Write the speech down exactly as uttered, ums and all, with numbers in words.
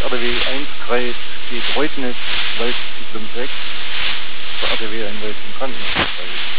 R D W eins Kreis geht Reutnitz, Waldsiedlung sechs, zur R D W ein Wald im Krankenhaus.